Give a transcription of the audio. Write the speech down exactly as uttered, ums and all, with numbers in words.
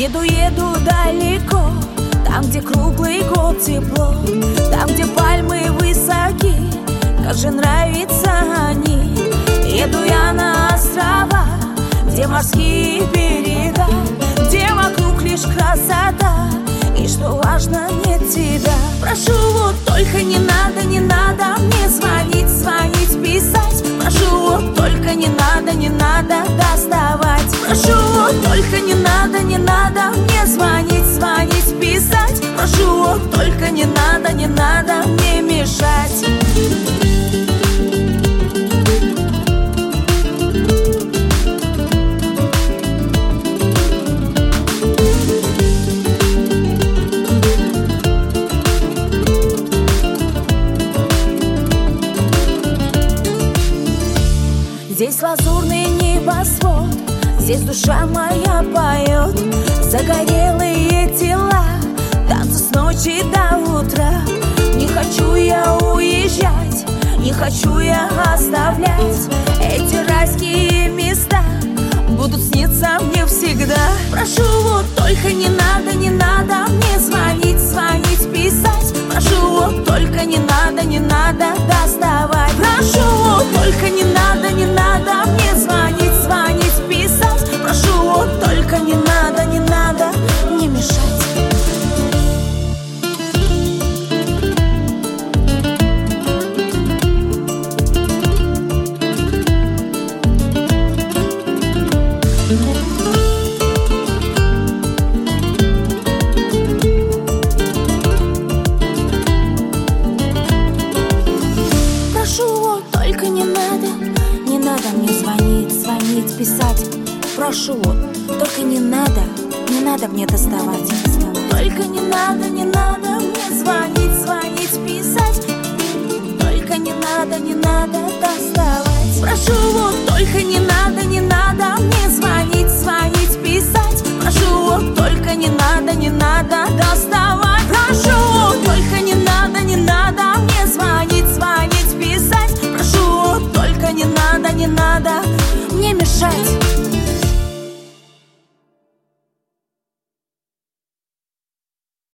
Еду, еду далеко, там, где круглый год тепло, там, где пальмы высоки, как же нравятся они. Еду я на острова, где морские берега, где вокруг лишь красота, и что важно, нет тебя. Прошу, вот только не надо, не надо мне звонить, звонить, писать. Прошу, вот только не надо, не надо доставать. Прошу, вот только не надо, не надо мне звонить, звонить, писать. Прошу, вот только не надо, не надо мне мешать. Здесь лазурный небосвод, здесь душа моя поет. Загорелые тела, танцы с ночи до утра. Не хочу я уезжать, не хочу я оставлять. Эти райские места будут сниться мне всегда. Прошу, вот только не надо, не надо мне звонить, звонить, писать. Прошу, вот только не надо, не надо доставать. Прошу, вот только не надо, не надо мне звонить, звонить, писать. Прошу, вот только не надо, не надо мне мешать. Только не надо, не надо мне звонить, звонить, писать. Прошу, только не надо, не надо мне доставать. Только не надо, не надо мне звонить,